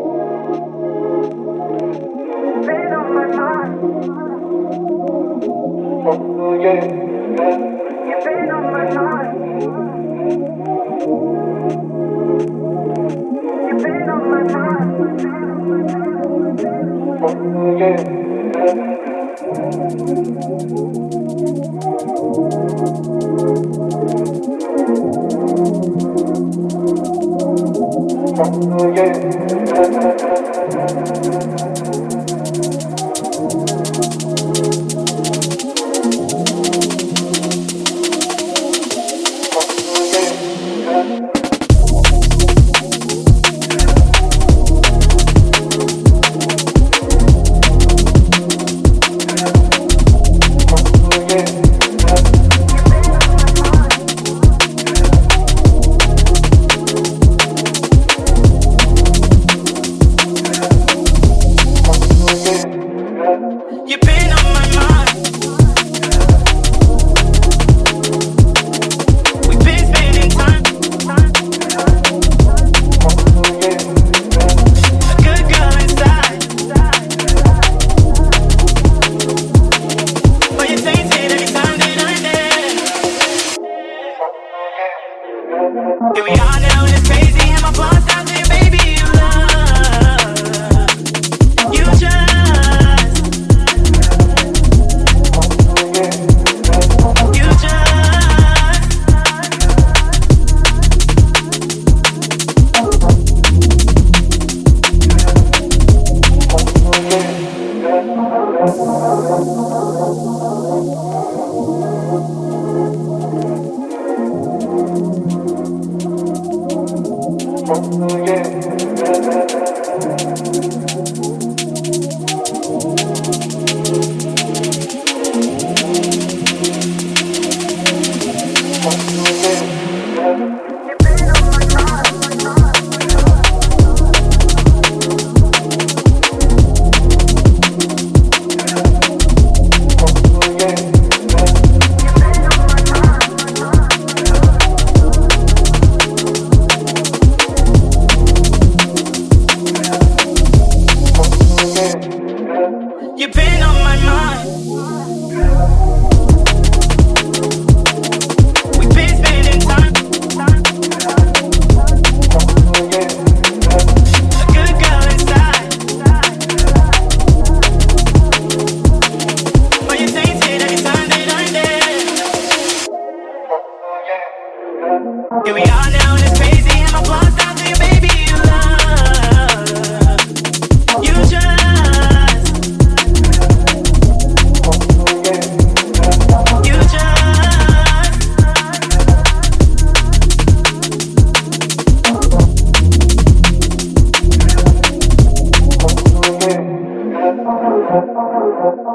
been on my mind. You've been on my mind. You've been on my mind. You've been on my mind. We've been spending time. A good girl inside, but you taste it every time that I'm there. Here we are now, and it's crazy, and my blood's down to you, baby. You love, you just. You've been on my mind. We've been spending time. A good girl inside, but you taste it every time that I'm there. Here we are now, and it's crazy, and my blood's down to you, baby. You love, you just. Thank you.